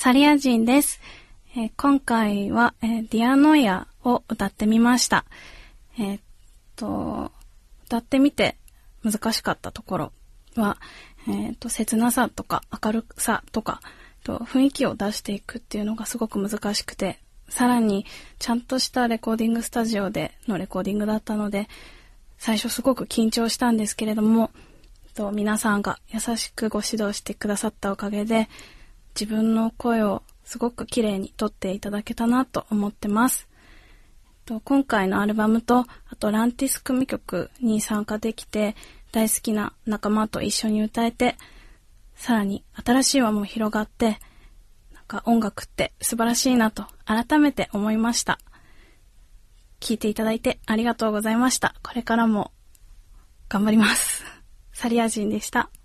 サリア人です。今回は、Dear Noia を歌ってみました。歌ってみて難しかったところは、切なさとか明るさとか、雰囲気を出していくっていうのがすごく難しくて、さらにちゃんとしたレコーディングスタジオでのレコーディングだったので、最初すごく緊張したんですけれども、皆さんが優しくご指導してくださったおかげで、自分の声をすごく綺麗に撮っていただけたなと思ってます。今回のアルバムと、あとランティス組曲に参加できて、大好きな仲間と一緒に歌えて、さらに新しい輪も広がって、音楽って素晴らしいなと改めて思いました。聴いていただいてありがとうございました。これからも頑張ります。サリア人でした。